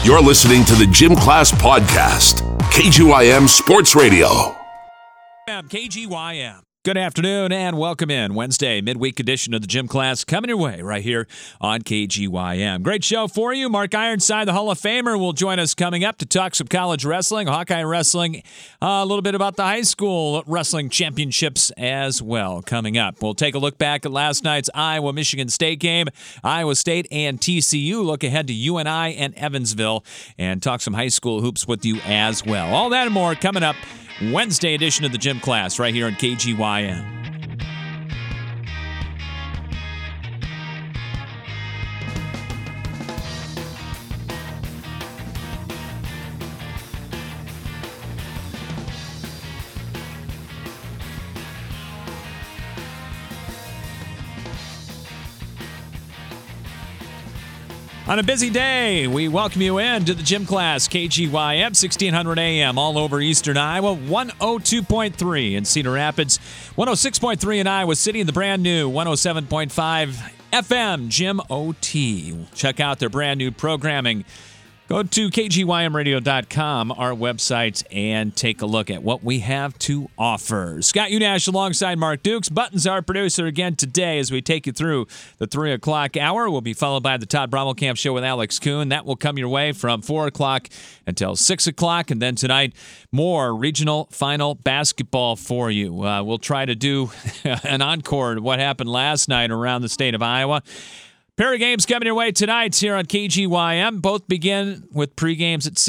You're listening to the Gym Class Podcast, KGYM Sports Radio. KGYM. Good afternoon and welcome in Wednesday, midweek edition of the Gym Class coming your way right here on KGYM. Great show for you. Mark Ironside, the Hall of Famer, will join us coming up to talk some college wrestling, Hawkeye wrestling, a little bit about the high school wrestling championships as well coming up. We'll take a look back at last night's Iowa-Michigan State game, Iowa State and TCU, look ahead to UNI and Evansville, and talk some high school hoops with you as well. All that and more coming up Wednesday edition of the Gym Class right here on KGYM. On a busy day, we welcome you in to the Gym Class, KGYM, 1600 AM, all over eastern Iowa, 102.3 in Cedar Rapids, 106.3 in Iowa City, and the brand new 107.5 FM Gym OT. Check out their brand new programming. Go to kgymradio.com, our website, and take a look at what we have to offer. Scott Unash alongside Mark Dukes. Buttons, our producer, again today as we take you through the 3 o'clock hour. We'll be followed by the Todd Brommelkamp Show with Alex Kuhn. That will come your way from 4 o'clock until 6 o'clock. And then tonight, more regional final basketball for you. We'll try to do an encore of what happened last night around the state of Iowa. Pair of games coming your way tonight here on KGYM. Both begin with pregames at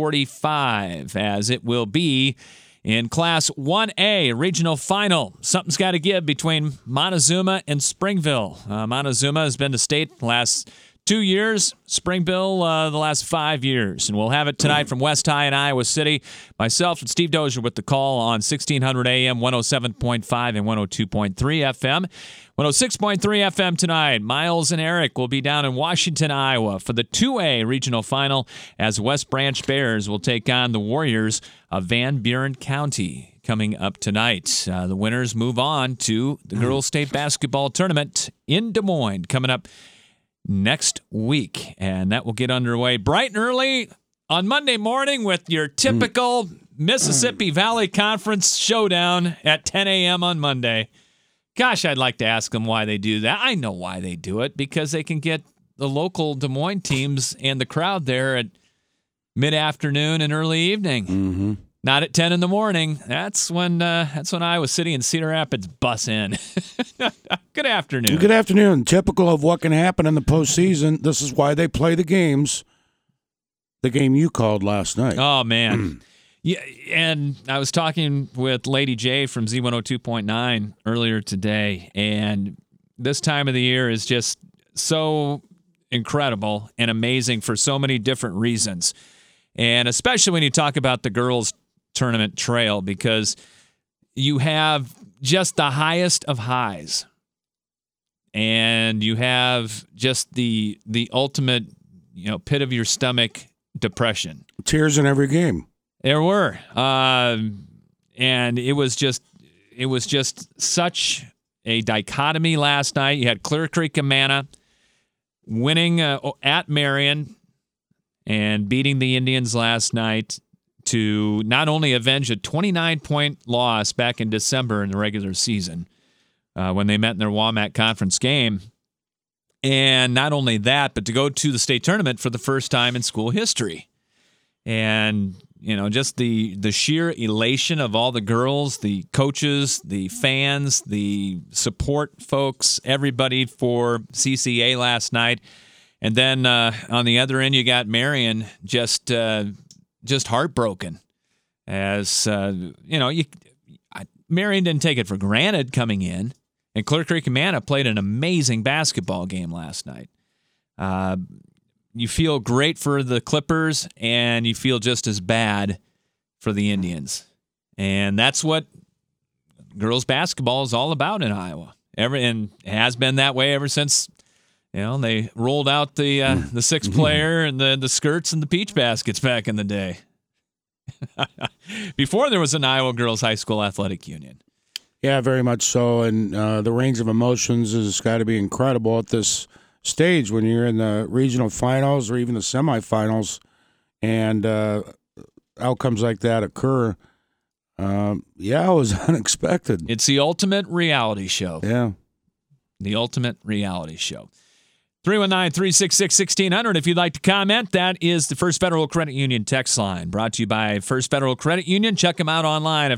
6:45, as it will be in Class 1A, regional final. Something's got to give between Montezuma and Springville. Montezuma has been to state the last 2 years, Springville the last 5 years. And we'll have it tonight from West High in Iowa City. Myself and Steve Dozier with the call on 1600 AM, 107.5 and 102.3 FM. 106.3 FM tonight. Miles and Eric will be down in Washington, Iowa for the 2A regional final as West Branch Bears will take on the Warriors of Van Buren County coming up tonight. The winners move on to the Girls State Basketball Tournament in Des Moines coming up next week. And that will get underway bright and early on Monday morning with your typical Mississippi Valley Conference showdown at 10 a.m. on Monday. Gosh, I'd like to ask them why they do that. I know why they do it, because they can get the local Des Moines teams and the crowd there at mid-afternoon and early evening. Mm-hmm. Not at 10 in the morning. That's when Iowa City and Cedar Rapids bus in. Good afternoon. Good afternoon. Typical of what can happen in the postseason. This is why they play the games. The game you called last night. Oh, man. Yeah, and I was talking with Lady J from Z102.9 earlier today, and this time of the year is just so incredible and amazing for so many different reasons. And especially when you talk about the girls' tournament trail, because you have just the highest of highs, and you have just the ultimate, pit of your stomach depression. Tears in every game. There were, and it was just such a dichotomy last night. You had Clear Creek Amana winning at Marion and beating the Indians last night to not only avenge a 29-point loss back in December in the regular season when they met in their WaMaC conference game, and not only that, but to go to the state tournament for the first time in school history. And just the sheer elation of all the girls, the coaches, the fans, the support folks, everybody for CCA last night. And then on the other end, you got Marion just heartbroken. As, Marion didn't take it for granted coming in. And Clear Creek Amana played an amazing basketball game last night. You feel great for the Clippers, and you feel just as bad for the Indians. And that's what girls basketball is all about in Iowa. And it has been that way ever since, they rolled out the six-player and the skirts and the peach baskets back in the day. Before there was an Iowa Girls High School Athletic Union. Yeah, very much so. And the range of emotions has got to be incredible at this stage when you're in the regional finals or even the semifinals and outcomes like that occur, it was unexpected. It's the ultimate reality show. Yeah. The ultimate reality show. 319-366-1600 if you'd like to comment. That is the First Federal Credit Union text line, brought to you by First Federal Credit Union. Check them out online at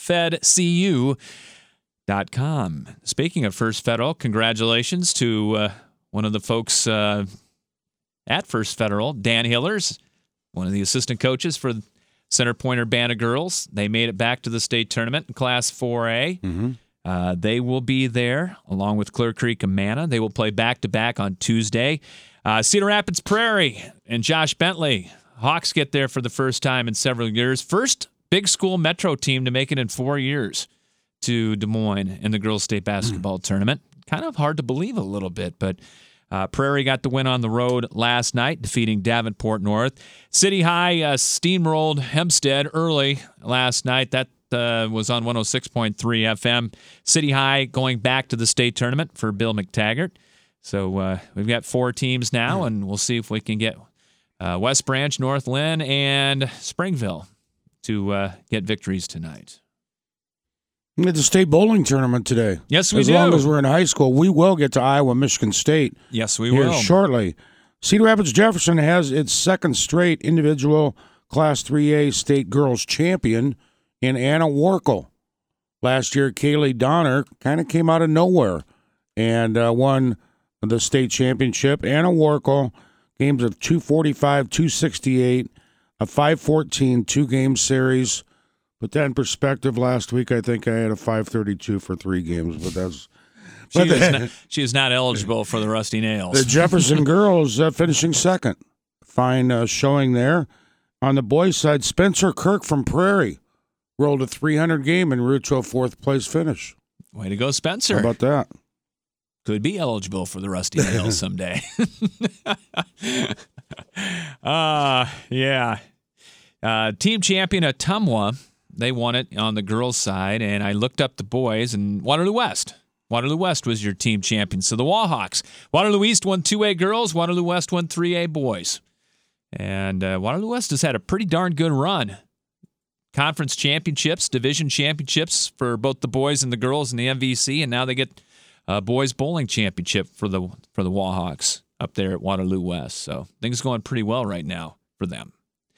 firstfedcu.com. Speaking of First Federal, congratulations to one of the folks at First Federal, Dan Hillers, one of the assistant coaches for Center Pointer Band of Girls. They made it back to the state tournament in Class 4A. Mm-hmm. They will be there along with Clear Creek and Manna. They will play back-to-back on Tuesday. Cedar Rapids Prairie and Josh Bentley. Hawks get there for the first time in several years. First big school metro team to make it in 4 years to Des Moines in the girls' state basketball tournament. Kind of hard to believe a little bit, but Prairie got the win on the road last night, defeating Davenport North. City High steamrolled Hempstead early last night. That was on 106.3 FM. City High going back to the state tournament for Bill McTaggart. So we've got 4 teams now, and we'll see if we can get West Branch, North Lynn, and Springville to get victories tonight. It's a state bowling tournament today. Yes, we do. As long as we're in high school, we will get to Iowa, Michigan State. Yes, we here will. Shortly. Cedar Rapids Jefferson has its second straight individual Class 3A state girls champion in Anna Warkel. Last year, Kaylee Donner kind of came out of nowhere and won the state championship. Anna Warkel, games of 245, 268, a 514 two-game series. Put that in perspective, last week I think I had a 532 for 3 games, but that's... She is not eligible for the Rusty Nails. The Jefferson girls finishing second. Fine showing there. On the boys' side, Spencer Kirk from Prairie rolled a 300 game and route to a 4th place finish. Way to go, Spencer. How about that? Could be eligible for the Rusty Nails someday. Yeah. Team champion Ottumwa, they won it on the girls' side, and I looked up the boys, and Waterloo West. Waterloo West was your team champion. So the Wahawks. Waterloo East won 2A girls. Waterloo West won 3A boys. And Waterloo West has had a pretty darn good run. Conference championships, division championships for both the boys and the girls in the MVC, and now they get a boys bowling championship for the Wahawks up there at Waterloo West. So things going pretty well right now for them.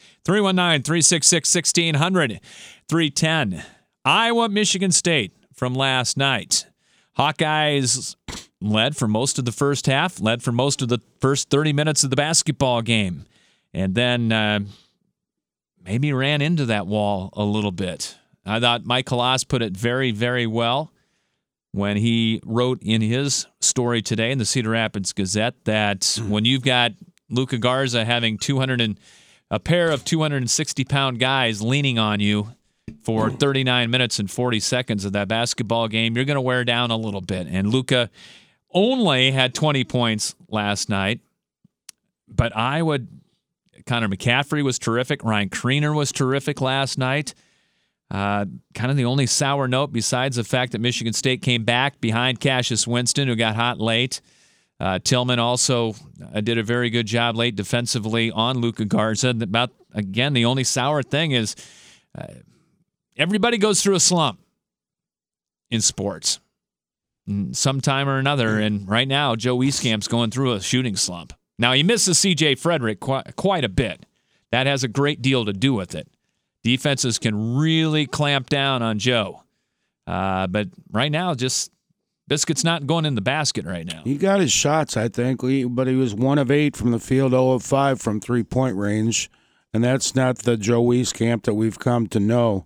319-366-1600, 310. Iowa, Michigan State from last night. Hawkeyes led for most of the first half, led for most of the first 30 minutes of the basketball game, and then maybe ran into that wall a little bit. I thought Mike Halas put it very, very well when he wrote in his story today in the Cedar Rapids Gazette that when you've got Luka Garza having a pair of 260-pound guys leaning on you for 39 minutes and 40 seconds of that basketball game, you're going to wear down a little bit. And Luka only had 20 points last night, but Iowa, Connor McCaffrey was terrific. Ryan Kriener was terrific last night. Kind of the only sour note besides the fact that Michigan State came back behind Cassius Winston, who got hot late. Tillman also did a very good job late defensively on Luka Garza. Again, the only sour thing is everybody goes through a slump in sports sometime or another, and right now Joe Wieskamp's going through a shooting slump. Now, he misses C.J. Frederick quite a bit. That has a great deal to do with it. Defenses can really clamp down on Joe. But right now, just biscuit's not going in the basket right now. He got his shots, I think, but he was 1 of 8 from the field, 0 of 5 from three-point range, and that's not the Joe Wieskamp that we've come to know.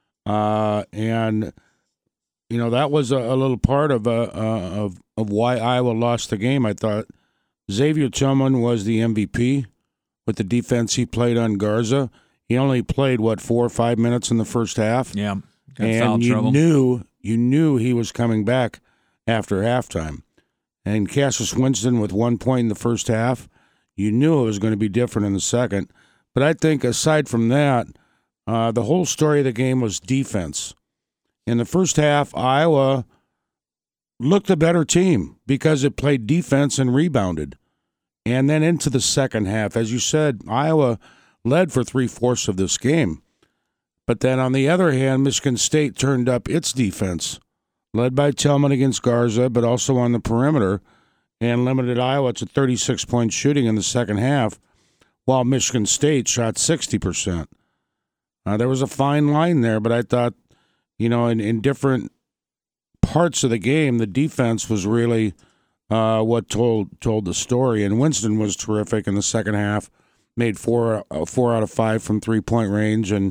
And you know that was a little part of why Iowa lost the game. I thought Xavier Tillman was the MVP with the defense he played on Garza. He only played 4 or 5 minutes in the first half. Yeah, got and foul trouble. You knew he was coming back after halftime. And Cassius Winston with 1 point in the first half, you knew it was going to be different in the second. But I think aside from that, the whole story of the game was defense. In the first half, Iowa looked a better team because it played defense and rebounded. And then into the second half, as you said, Iowa led for 3/4 of this game. But then on the other hand, Michigan State turned up its defense, led by Tillman against Garza, but also on the perimeter, and limited Iowa to 36-point shooting in the second half, while Michigan State shot 60%. There was a fine line there, but I thought, in different parts of the game, the defense was really what told the story. And Winston was terrific in the second half, made 4 out of 5 from 3-point range, and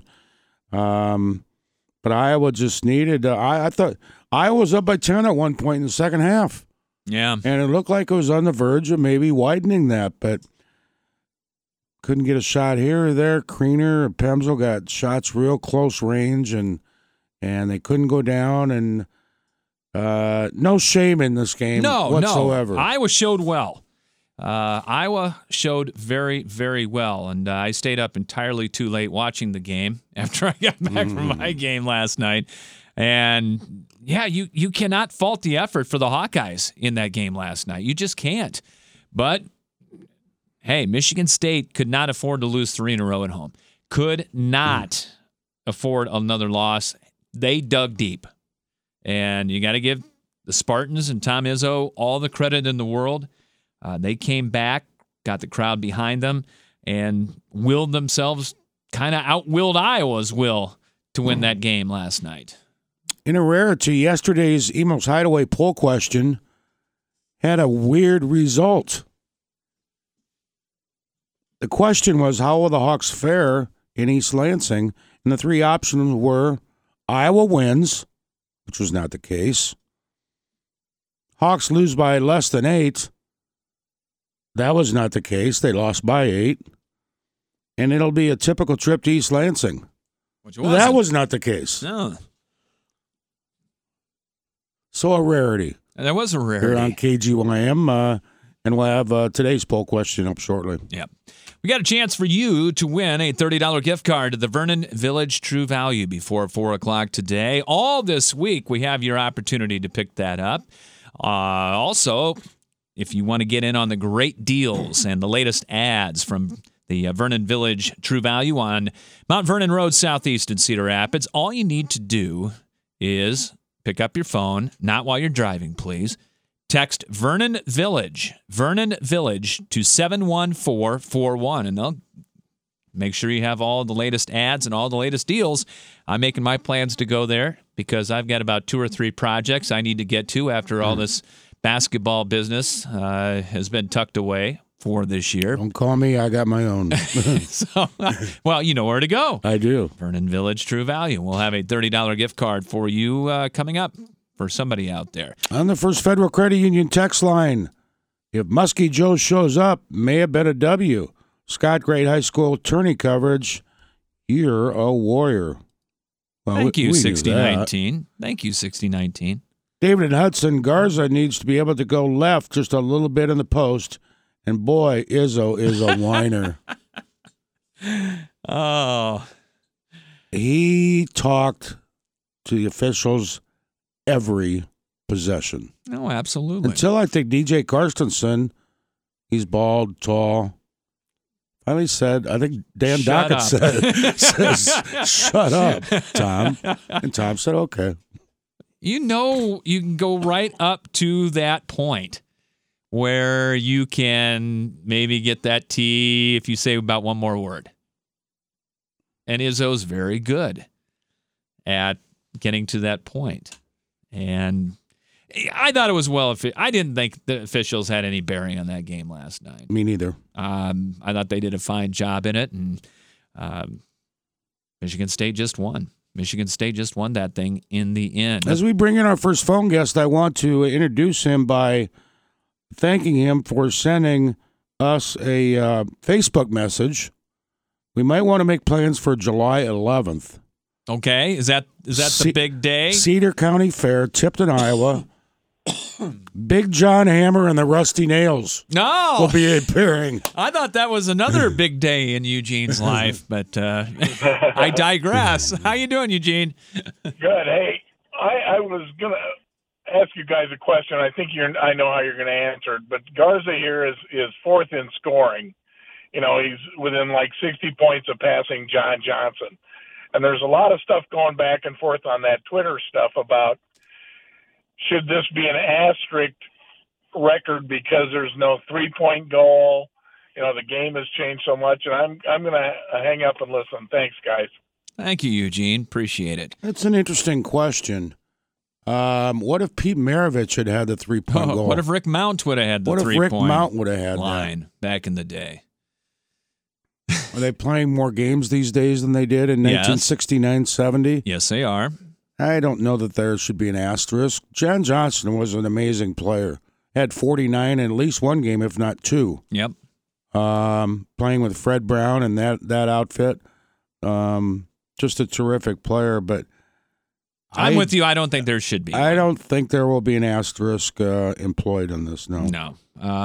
but Iowa just needed. I thought Iowa was up by 10 at one point in the second half. Yeah, and it looked like it was on the verge of maybe widening that, but couldn't get a shot here or there. Kriener and Pemsel got shots real close range, and they couldn't go down. And no shame in this game whatsoever. No. Iowa showed well. Iowa showed very, very well, and I stayed up entirely too late watching the game after I got back from my game last night. And, yeah, you cannot fault the effort for the Hawkeyes in that game last night. You just can't. But, hey, Michigan State could not afford to lose 3 in a row at home. Could not afford another loss. They dug deep. And you got to give the Spartans and Tom Izzo all the credit in the world. They came back, got the crowd behind them, and willed themselves, kind of out-willed Iowa's will to win that game last night. In a rarity, yesterday's Emo's Hideaway poll question had a weird result. The question was, how will the Hawks fare in East Lansing? And the 3 options were Iowa wins, which was not the case. Hawks lose by less than 8. That was not the case. They lost by 8. And it'll be a typical trip to East Lansing. That was not the case. No. So a rarity. And there was a rarity. Here on KGYM, and we'll have today's poll question up shortly. Yep. We got a chance for you to win a $30 gift card to the Vernon Village True Value before 4 o'clock today. All this week, we have your opportunity to pick that up. Also, if you want to get in on the great deals and the latest ads from the Vernon Village True Value on Mount Vernon Road Southeast in Cedar Rapids, all you need to do is pick up your phone, not while you're driving, please. Text Vernon Village to 71441, and they'll make sure you have all the latest ads and all the latest deals. I'm making my plans to go there because I've got about 2 or 3 projects I need to get to after all this basketball business has been tucked away for this year. Don't call me. I got my own. Well, you know where to go. I do. Vernon Village True Value. We'll have a $30 gift card for you coming up for somebody out there. On the First Federal Credit Union text line, if Muskie Joe shows up, may have been a W. Scott Grade High School tourney coverage. You're a warrior. Well, Thank you, 6019. Thank you, 6019. David and Hudson, Garza needs to be able to go left just a little bit in the post. And boy, Izzo is a whiner. Oh. He talked to the officials every possession. Oh, absolutely. Until I think DJ Carstensen, he's bald, tall, finally said, I think Dan Dockett says, shut up, Tom. And Tom said, okay. You know, you can go right up to that point where you can maybe get that T if you say about one more word. And Izzo's very good at getting to that point. And I thought it was I didn't think the officials had any bearing on that game last night. Me neither. I thought they did a fine job in it, and Michigan State just won. Michigan State just won that thing in the end. As we bring in our first phone guest, I want to introduce him by thanking him for sending us a Facebook message. We might want to make plans for July 11th. Okay, is that the big day? Cedar County Fair, Tipton, Iowa. Big John Hammer and the Rusty Nails will be appearing. I thought that was another big day in Eugene's life, but I digress. How you doing, Eugene? Good. Hey, I was going to ask you guys a question. I think I know how you're going to answer it, but Garza here is 4th in scoring. he's within like 60 points of passing John Johnson. And there's a lot of stuff going back and forth on that Twitter stuff about should this be an asterisk record because there's no 3-point goal. The game has changed so much, and I'm going to hang up and listen. Thanks, guys. Thank you, Eugene. Appreciate it. That's an interesting question. What if Pete Maravich had had the 3-point goal? What if Rick Mount would have had the 3-point What if Rick Mount would have had line back in the day? Are they playing more games these days than they did in 1969-70? Yes, they are. I don't know that there should be an asterisk. John Johnson was an amazing player. Had 49 in at least one game, if not two. Yep. Playing with Fred Brown and that outfit. Just a terrific player, but I'm with you. I don't think there should be. I don't think there will be an asterisk employed on this. No.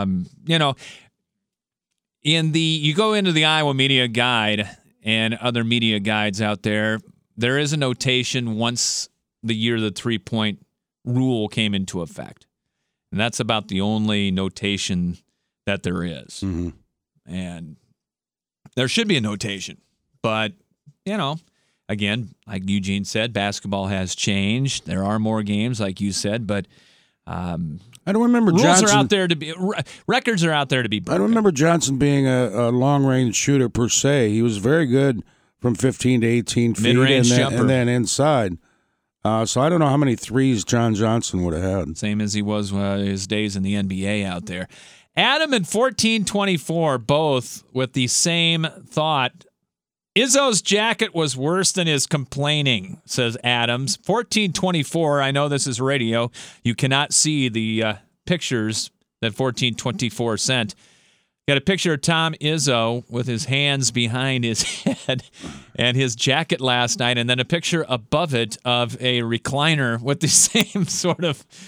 You go into the Iowa Media Guide and other media guides out there, there is a notation once the year the 3-point rule came into effect. And that's about the only notation that there is. Mm-hmm. And there should be a notation. But, again, like Eugene said, basketball has changed. There are more games, like you said, but I don't remember rules Johnson. are out there to be records are out there to be broken. I don't remember Johnson being a long-range shooter per se. He was very good from 15 to 18 feet, mid-range jumper, and then inside. So I don't know how many threes John Johnson would have had. Same as he was his days in the NBA out there. Adam and 1424 both with the same thought. Izzo's jacket was worse than his complaining, says Adams. 1424, I know this is radio. You cannot see the pictures that 1424 sent. Got a picture of Tom Izzo with his hands behind his head and his jacket last night, and then a picture above it of a recliner with the same sort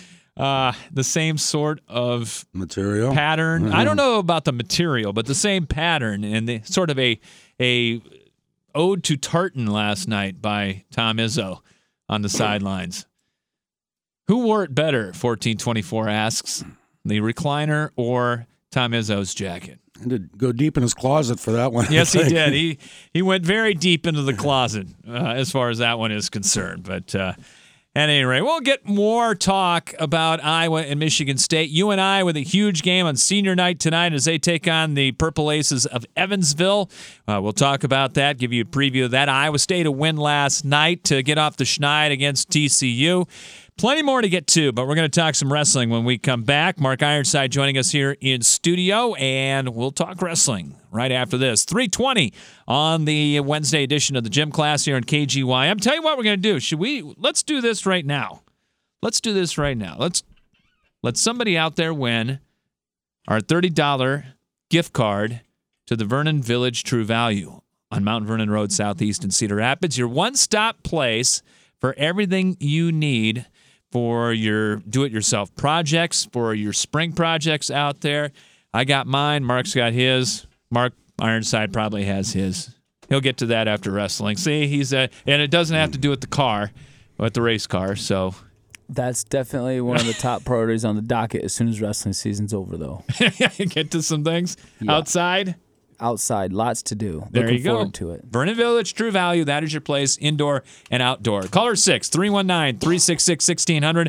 of material pattern. Mm-hmm. I don't know about the material, but the same pattern and the sort of a ode to tartan last night by Tom Izzo on the sidelines. Who wore it better? 1424 asks. The recliner or Tom Izzo's jacket? He did go deep in his closet for that one. Yes, he did. He went very deep into the closet as far as that one is concerned. But at any rate, we'll get more talk about Iowa and Michigan State. UNI with a huge game on senior night tonight as they take on the Purple Aces of Evansville. We'll talk about that, give you a preview of that. Iowa State a win last night to get off the schneid against TCU. Plenty more to get to, but we're going to talk some wrestling when we come back. Mark Ironside joining us here in studio, and we'll talk wrestling right after this. 3:20 on the Wednesday edition of the Gym Class here in KGYM. Tell you what we're going to do. Let's do this right now. Let's do this right now. Let's let somebody out there win our $30 gift card to the Vernon Village True Value on Mount Vernon Road Southeast in Cedar Rapids. Your one-stop place for everything you need for your do-it-yourself projects, for your spring projects out there. I got mine. Mark's got his. Mark Ironside probably has his. He'll get to that after wrestling. See, and it doesn't have to do with the car, with the race car. So that's definitely one of the top priorities on the docket as soon as wrestling season's over, though. Get to some things outside. Outside, lots to do. There Looking you go. forward to it. Vernon Village, True Value. That is your place, indoor and outdoor. Caller 6-319-366-1600.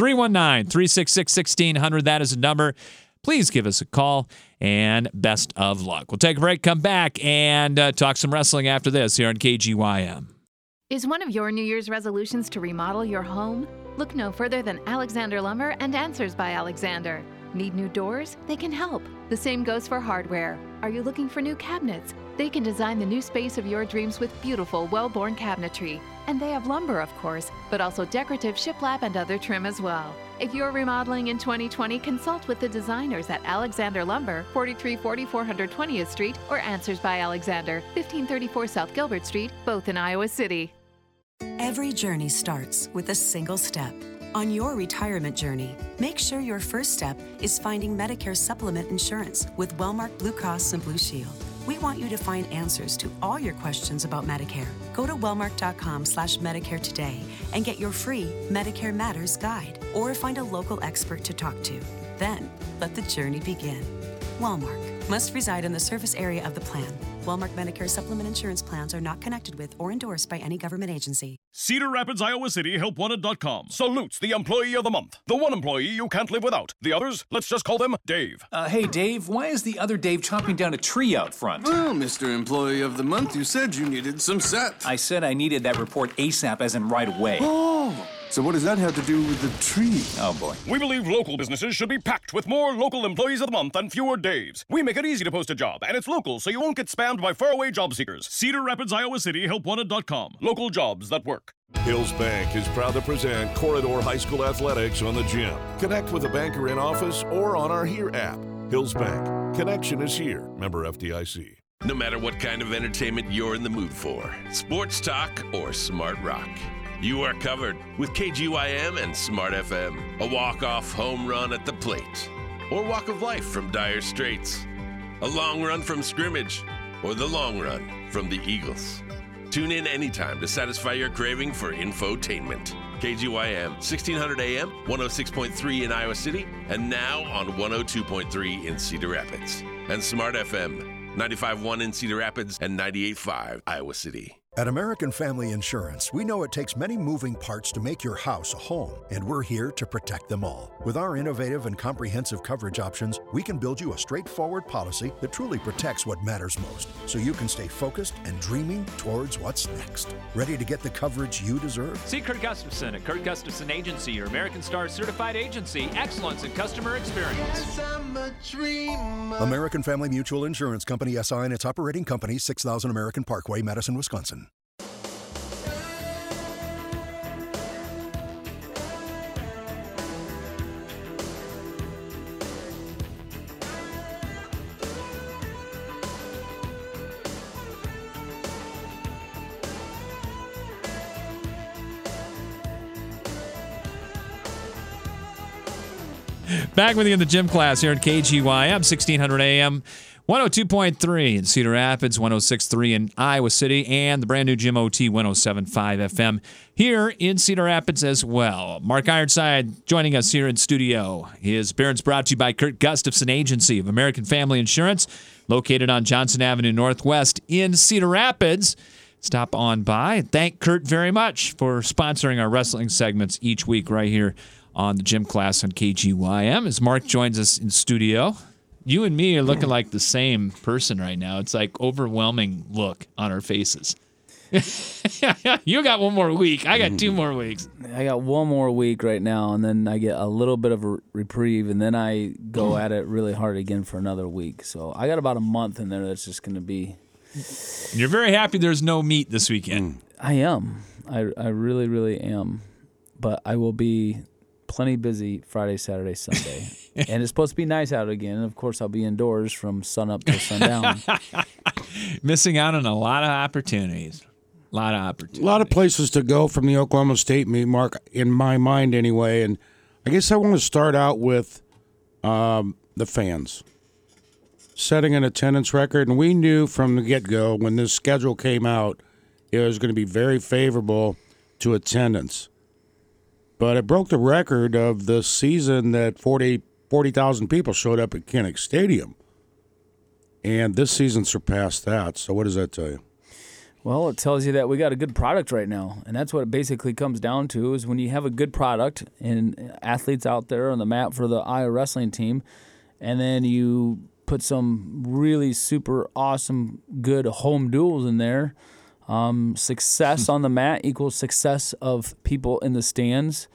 319-366-1600. That is the number. Please give us a call, and best of luck. We'll take a break, come back, and talk some wrestling after this here on KGYM. Is one of your New Year's resolutions to remodel your home? Look no further than Alexander Lumber and Answers by Alexander. Need new doors? They can help. The same goes for hardware. Are you looking for new cabinets? They can design the new space of your dreams with beautiful, well-born cabinetry. And they have lumber, of course, but also decorative shiplap and other trim as well. If you're remodeling in 2020, consult with the designers at Alexander Lumber, 4340 420th Street, or Answers by Alexander, 1534 South Gilbert Street, both in Iowa City. Every journey starts with a single step. On your retirement journey, make sure your first step is finding Medicare supplement insurance with Wellmark Blue Cross and Blue Shield. We want you to find answers to all your questions about Medicare. Go to wellmark.com/Medicare today and get your free Medicare Matters guide, or find a local expert to talk to. Then, let the journey begin. Walmart. Must reside in the service area of the plan. Walmart Medicare Supplement insurance plans are not connected with or endorsed by any government agency. Cedar Rapids, Iowa City, HelpWanted.com salutes the Employee of the Month. The one employee you can't live without. The others, let's just call them Dave. Hey, Dave, why is the other Dave chopping down a tree out front? Well, Mr. Employee of the Month, you said you needed some sap. I said I needed that report ASAP, as in right away. Oh, so what does that have to do with the tree? Oh, boy. We believe local businesses should be packed with more local Employees of the Month and fewer Daves. We make it easy to post a job, and it's local, so you won't get spammed by faraway job seekers. Cedar Rapids, Iowa City, HelpWanted.com. Local jobs that work. Hills Bank is proud to present Corridor High School Athletics on the Gym. Connect with a banker in office or on our Here app. Hills Bank. Connection is here. Member FDIC. No matter what kind of entertainment you're in the mood for, sports talk or smart rock, you are covered with KGYM and Smart FM. A walk-off home run at the plate, or walk of life from Dire Straits, a long run from scrimmage, or the long run from the Eagles. Tune in anytime to satisfy your craving for infotainment. KGYM, 1600 AM, 106.3 in Iowa City, and now on 102.3 in Cedar Rapids. And Smart FM, 95.1 in Cedar Rapids and 98.5 Iowa City. At American Family Insurance, we know it takes many moving parts to make your house a home, and we're here to protect them all. With our innovative and comprehensive coverage options, we can build you a straightforward policy that truly protects what matters most, so you can stay focused and dreaming towards what's next. Ready to get the coverage you deserve? See Kurt Gustafson at Kurt Gustafson Agency, your American Star certified agency. Excellence in customer experience. Yes, I'm a dreamer. American Family Mutual Insurance Company, SI, and its operating company, 6000 American Parkway, Madison, Wisconsin. Back with you in the gym class here at KGYM, 1600 AM, 102.3 in Cedar Rapids, 106.3 in Iowa City, and the brand new Gym OT 107.5 FM here in Cedar Rapids as well. Mark Ironside joining us here in studio. His appearance brought to you by Kurt Gustafson Agency of American Family Insurance, located on Johnson Avenue Northwest in Cedar Rapids. Stop on by. Thank Kurt very much for sponsoring our wrestling segments each week right here on the gym class on KGYM. As Mark joins us in studio, you and me are looking like the same person right now. It's like overwhelming look on our faces. You got one more week. I got 2 more weeks. I got 1 more week right now, and then I get a little bit of a reprieve, and then I go at it really hard again for another week. So I got about a month in there that's just going to be... You're very happy there's no meet this weekend. I am. I really, really am. But I will be plenty busy Friday, Saturday, Sunday. And it's supposed to be nice out again. And, of course, I'll be indoors from sun up to sundown. Missing out on a lot of opportunities. A lot of places to go from the Oklahoma State meet, Mark, in my mind anyway. And I guess I want to start out with the fans. Setting an attendance record. And we knew from the get-go when this schedule came out, it was going to be very favorable to attendance. But it broke the record of the season that 40,000 people showed up at Kinnick Stadium. And this season surpassed that. So what does that tell you? Well, it tells you that we got a good product right now. And that's what it basically comes down to, is when you have a good product and athletes out there on the mat for the Iowa wrestling team, and then you put some really super awesome good home duels in there, success on the mat equals success of people in the stands.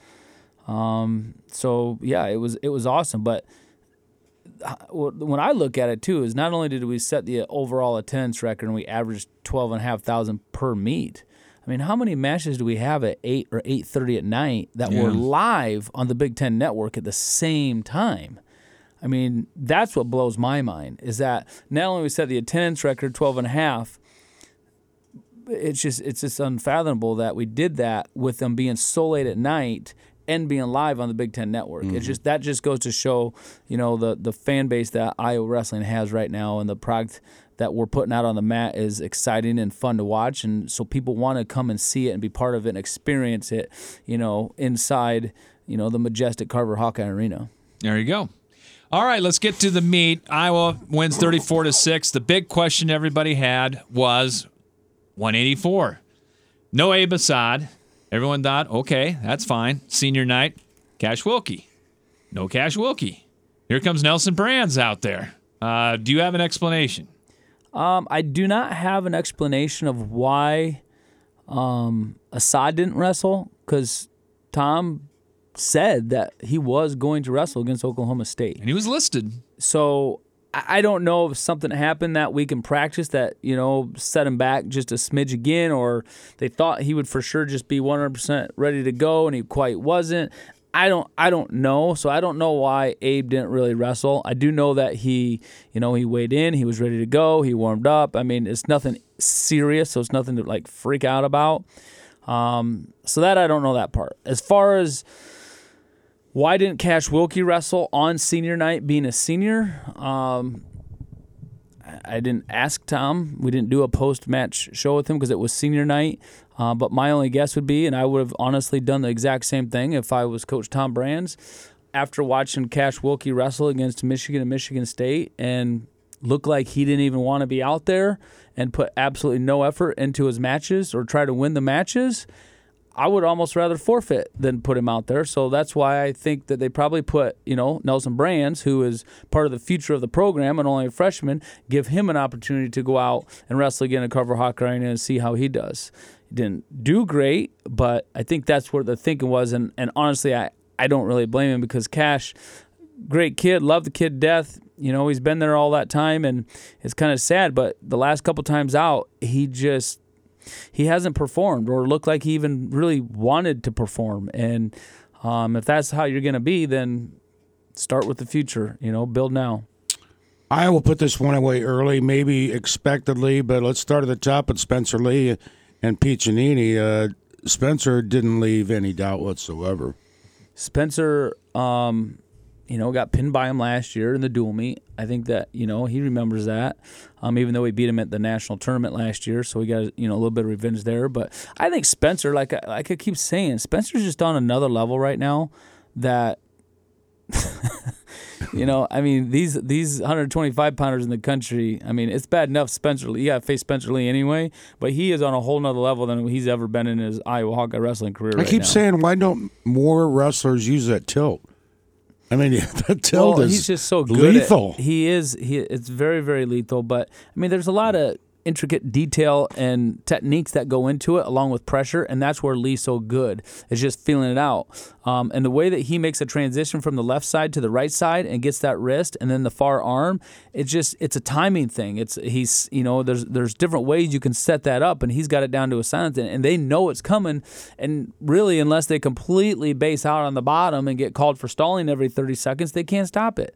So yeah, it was awesome. But when I look at it too, is not only did we set the overall attendance record and we averaged 12,500 per meet. I mean, how many matches do we have at 8 or 8:30 at night that were live on the Big Ten Network at the same time? I mean, that's what blows my mind, is that not only we set the attendance record 12.5, it's just unfathomable that we did that with them being so late at night and being live on the Big Ten Network. Mm-hmm. That just goes to show, the fan base that Iowa wrestling has right now, and the product that we're putting out on the mat is exciting and fun to watch, and so people want to come and see it and be part of it and experience it, inside, the majestic Carver Hawkeye Arena. There you go. All right, let's get to the meat. Iowa wins 34-6. The big question everybody had was 184. No Abe Assad. Everyone thought, okay, that's fine. Senior night, Cash Wilkie. No Cash Wilkie. Here comes Nelson Brands out there. Do you have an explanation? I do not have an explanation of why Assad didn't wrestle, because Tom said that he was going to wrestle against Oklahoma State. And he was listed. So I don't know if something happened that week in practice that, set him back just a smidge again, or they thought he would for sure just be 100% ready to go and he quite wasn't. I don't know. So I don't know why Abe didn't really wrestle. I do know that he weighed in, he was ready to go, he warmed up. I mean, it's nothing serious, so it's nothing to freak out about. So that I don't know that part. As far as why didn't Cash Wilkie wrestle on senior night being a senior? I didn't ask Tom. We didn't do a post-match show with him because it was senior night. But my only guess would be, and I would have honestly done the exact same thing if I was Coach Tom Brands, after watching Cash Wilkie wrestle against Michigan and Michigan State and look like he didn't even want to be out there and put absolutely no effort into his matches or try to win the matches, I would almost rather forfeit than put him out there. So that's why I think that they probably put, Nelson Brands, who is part of the future of the program and only a freshman, give him an opportunity to go out and wrestle again at Carver Hawk Arena and see how he does. He didn't do great, but I think that's what the thinking was. And honestly, I don't really blame him, because Cash, great kid, love the kid to death. He's been there all that time, and it's kind of sad. But the last couple times out, he hasn't performed or looked like he even really wanted to perform. And if that's how you're going to be, then start with the future, build now. I will put this one away early, maybe expectedly, but let's start at the top with Spencer Lee and Piccinini. Spencer didn't leave any doubt whatsoever. Spencer, got pinned by him last year in the dual meet. I think that, he remembers that, even though we beat him at the national tournament last year. So we got, a little bit of revenge there. But I think Spencer, like I keep saying, Spencer's just on another level right now that, these 125-pounders in the country, it's bad enough Spencer Lee. You got to face Spencer Lee anyway, but he is on a whole nother level than he's ever been in his Iowa Hawkeye wrestling career I keep saying, why don't more wrestlers use that tilt? That tilt is he's just so good. Lethal. It's very, very lethal. But, there's a lot of intricate detail and techniques that go into it, along with pressure, and that's where Lee's so good, is just feeling it out. And the way that he makes a transition from the left side to the right side and gets that wrist and then the far arm, it's a timing thing. There's different ways you can set that up, and he's got it down to a science, and they know it's coming. And really, unless they completely base out on the bottom and get called for stalling every 30 seconds, they can't stop it.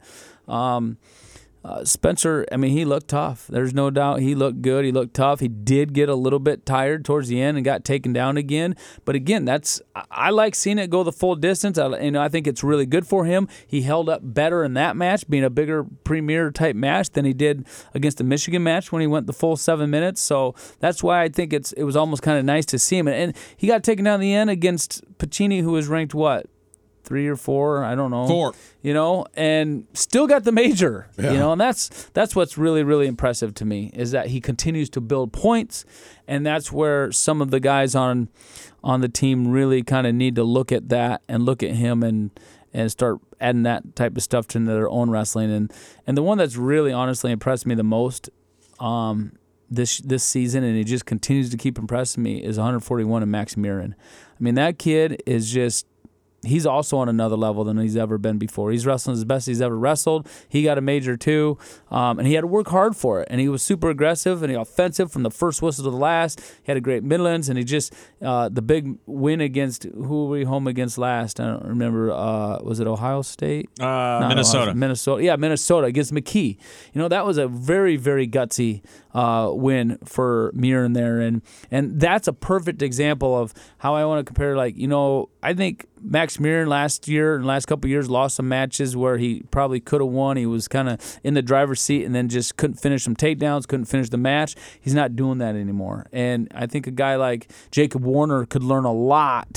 Spencer, he looked tough. There's no doubt he looked good. He looked tough. He did get a little bit tired towards the end and got taken down again. But again, I like seeing it go the full distance. I think it's really good for him. He held up better in that match, being a bigger premier type match than he did against the Michigan match when he went the full 7 minutes. So that's why I think it was almost kind of nice to see him. And he got taken down in the end against Pacini, who was ranked what? 3 or 4, I don't know. 4. And still got the major. Yeah. And that's what's really, really impressive to me, is that he continues to build points, and that's where some of the guys on the team really kind of need to look at that and look at him and start adding that type of stuff to their own wrestling. And the one that's really honestly impressed me the most this season, and he just continues to keep impressing me, is 141 and Max Murin. That kid is just, he's also on another level than he's ever been before. He's wrestling as best he's ever wrestled. He got a major too, and he had to work hard for it. And he was super aggressive and offensive from the first whistle to the last. He had a great Midlands, and he just the big win against, who were we home against last? I don't remember. Was it Ohio State? Minnesota. Minnesota. Yeah, Minnesota against McKee. That was a very, very gutsy win for Murin there, and that's a perfect example of how I want to compare. I think Max Murin last year and last couple of years lost some matches where he probably could have won. He was kind of in the driver's seat and then just couldn't finish some takedowns, couldn't finish the match. He's not doing that anymore. And I think a guy like Jacob Warner could learn a lot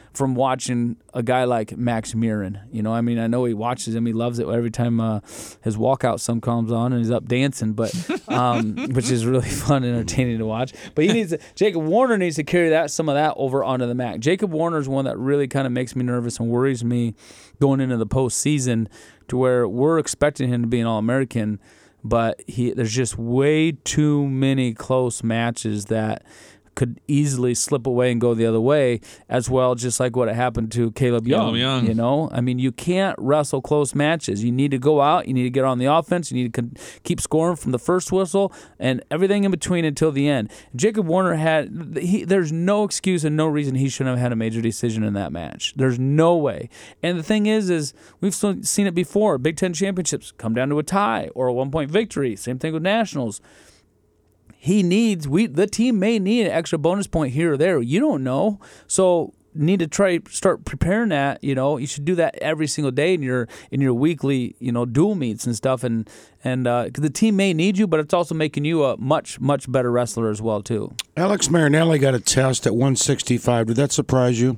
from watching a guy like Max Murin. You know, I mean, I know he watches him. He loves it every time his walkout song comes on and he's up dancing, but which is really fun and entertaining to watch. But Jacob Warner needs to carry some of that over onto the MAC. Jacob Warner is one that really kind of makes me nervous and worries me going into the postseason, to where we're expecting him to be an All-American, but there's just way too many close matches that could easily slip away and go the other way as well, just like what happened to Caleb Young. You know, I mean, you can't wrestle close matches. You need to go out, you need to get on the offense, you need to keep scoring from the first whistle and everything in between until the end. Jacob Warner there's no excuse and no reason he shouldn't have had a major decision in that match. There's no way. And the thing is we've seen it before. Big Ten championships come down to a tie or a 1-point victory. Same thing with nationals. The team may need an extra bonus point here or there. You don't know. So need to start preparing that. You know, you should do that every single day in your weekly, dual meets and stuff. And cause the team may need you, but it's also making you a much, much better wrestler as well too. Alex Marinelli got a test at 165. Did that surprise you?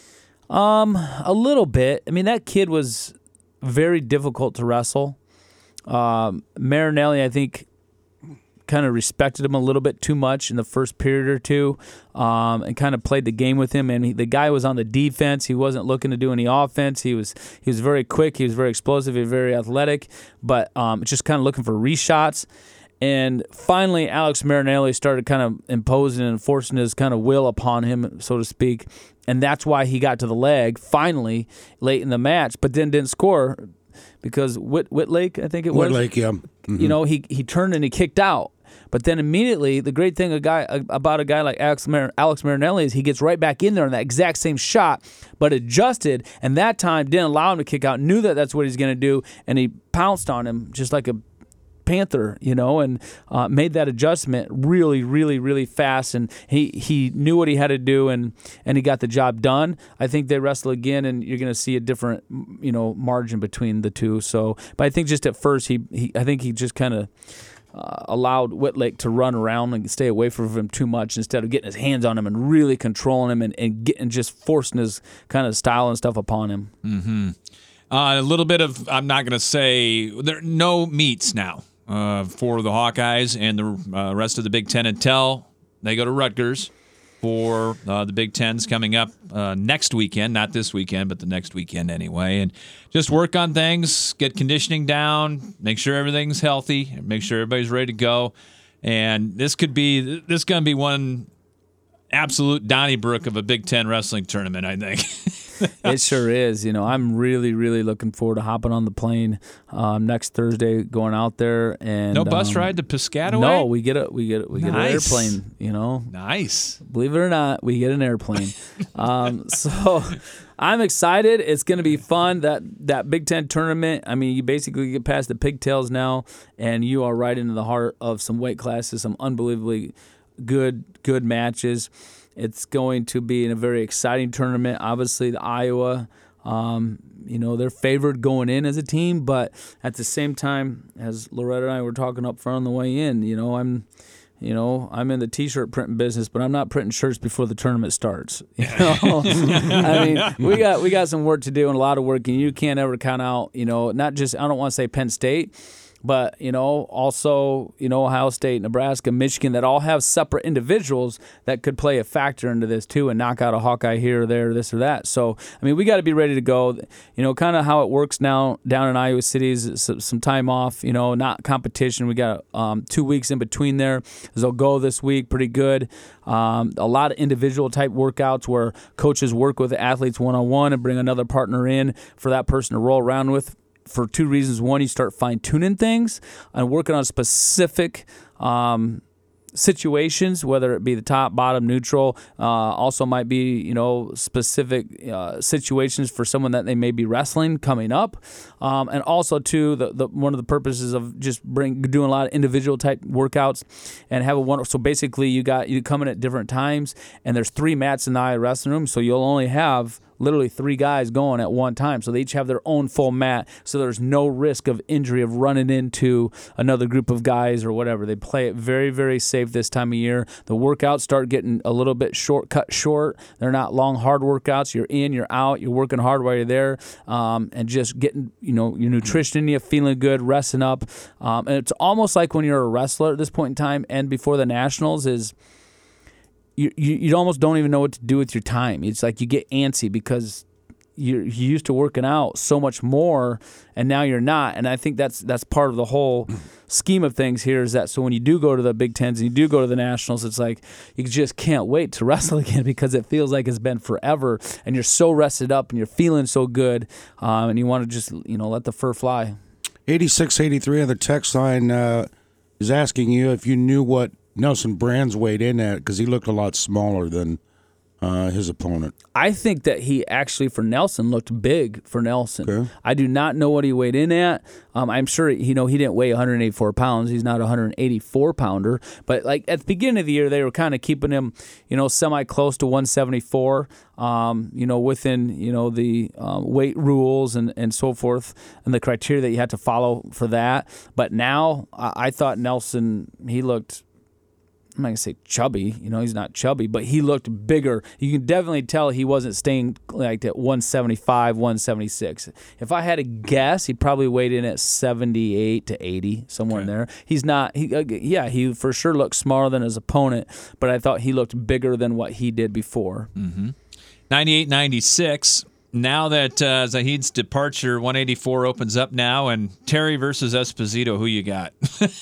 A little bit. I mean, that kid was very difficult to wrestle. Marinelli, I think, kind of respected him a little bit too much in the first period or two, and kind of played the game with him. And the guy was on the defense. He wasn't looking to do any offense. He was very quick. He was very explosive. He was very athletic, but just kind of looking for reshots. And finally, Alex Marinelli started kind of imposing and forcing his kind of will upon him, so to speak. And that's why he got to the leg finally late in the match, but then didn't score because Whitlake, I think it was. Whitlake, yeah. Mm-hmm. You know, he turned and he kicked out. But then immediately, the great thing about a guy like Alex Marinelli is he gets right back in there on that exact same shot, but adjusted, and that time didn't allow him to kick out, knew that that's what he's going to do, and he pounced on him just like a panther, and made that adjustment really, really, really fast, and he knew what he had to do, and he got the job done. I think they wrestle again, and you're going to see a different, margin between the two. So, but I think just at first, I think he just kind of allowed Whitlake to run around and stay away from him too much instead of getting his hands on him and really controlling him and just forcing his kind of style and stuff upon him. Mm-hmm. A little bit of, I'm not going to say, there are no meets now for the Hawkeyes and the rest of the Big Ten until they go to Rutgers for the Big Ten's coming up next weekend, not this weekend, but the next weekend anyway. And just work on things, get conditioning down, make sure everything's healthy, make sure everybody's ready to go. And this going to be one absolute Donnybrook of a Big Ten wrestling tournament, I think. It sure is. I'm really, really looking forward to hopping on the plane next Thursday, going out there. And no bus ride to Piscataway? No, we get an airplane. Nice. Believe it or not, we get an airplane. So I'm excited. It's going to be fun. That Big Ten tournament. I mean, you basically get past the pigtails now, and you are right into the heart of some weight classes, some unbelievably good matches. It's going to be a very exciting tournament. Obviously, the Iowa, they're favored going in as a team, but at the same time, as Loretta and I were talking up front on the way in, I'm in the T-shirt printing business, but I'm not printing shirts before the tournament starts. I mean, we got some work to do and a lot of work, and you can't ever count out, not just, I don't want to say Penn State, but, also, Ohio State, Nebraska, Michigan, that all have separate individuals that could play a factor into this too and knock out a Hawkeye here or there, this or that. So, I mean, we got to be ready to go. Kind of how it works now down in Iowa City is some time off, not competition. We got 2 weeks in between there. They'll go this week pretty good. A lot of individual type workouts where coaches work with the athletes one-on-one and bring another partner in for that person to roll around with. For two reasons. One, you start fine-tuning things and working on specific situations, whether it be the top, bottom, neutral. Also might be, specific situations for someone that they may be wrestling coming up. And also, too, the one of the purposes of just doing a lot of individual type workouts and have a one. So basically, you come in at different times, and there's 3 mats in the Iowa wrestling room, so you'll only have literally 3 guys going at one time. So they each have their own full mat, so there's no risk of injury of running into another group of guys or whatever. They play it very, very safe this time of year. The workouts start getting a little bit cut short. They're not long, hard workouts. You're in, you're out, you're working hard while you're there, and just getting your nutrition in you, feeling good, resting up. And it's almost like when you're a wrestler at this point in time and before the Nationals is you almost don't even know what to do with your time. It's like you get antsy because you're used to working out so much more, and now you're not. And I think that's part of the whole scheme of things here is that so when you do go to the Big Tens and you do go to the Nationals, it's like you just can't wait to wrestle again because it feels like it's been forever, and you're so rested up and you're feeling so good, and you want to just let the fur fly. 8683 on the text line is asking you if you knew what Nelson Brands weighed in at because he looked a lot smaller than his opponent. I think that he actually, for Nelson, looked big for Nelson. Okay. I do not know what he weighed in at. I'm sure he didn't weigh 184 pounds. He's not a 184-pounder. But like at the beginning of the year, they were kind of keeping him, semi-close to 174, within, the weight rules and so forth and the criteria that you had to follow for that. But now I thought Nelson, he looked, I'm not going to say chubby. He's not chubby, but he looked bigger. You can definitely tell he wasn't staying like at 175, 176. If I had to guess, he probably weighed in at 78 to 80, somewhere in there. He's not, he for sure looked smaller than his opponent, but I thought he looked bigger than what he did before. 98-96. Now that Zahid's departure, 184 opens up now, and Terry versus Esposito, who you got?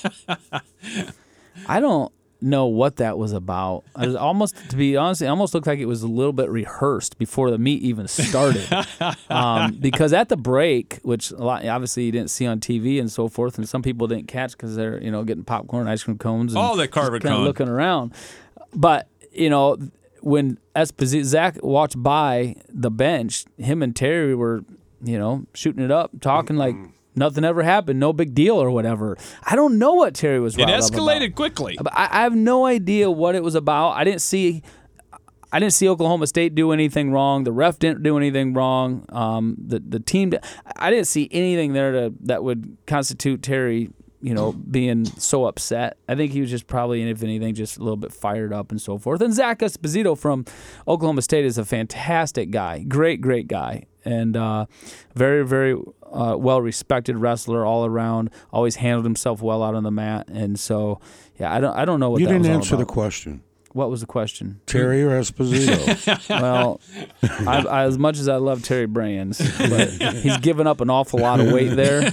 I don't know what that was about. I was almost, to be honest, it almost looked like it was a little bit rehearsed before the meet even started. Because at the break, which a lot obviously you didn't see on TV and so forth, and some people didn't catch because they're getting popcorn, ice cream cones, and the carpet cone, looking around. But when Zach walked by the bench, him and Terry were shooting it up, talking like nothing ever happened, no big deal or whatever. I don't know what Terry was riled up about. It escalated quickly. I have no idea what it was about. I didn't see Oklahoma State do anything wrong. The ref didn't do anything wrong. The team, I didn't see anything there that would constitute Terry, being so upset. I think he was just probably, if anything, just a little bit fired up and so forth. And Zach Esposito from Oklahoma State is a fantastic guy, great guy, and very, very well-respected wrestler all around. Always handled himself well out on the mat, and so I don't know what you that was didn't all answer about. the question. What was the question? Terry or Esposito? Well, I, as much as I love Terry Brands, but he's given up an awful lot of weight there.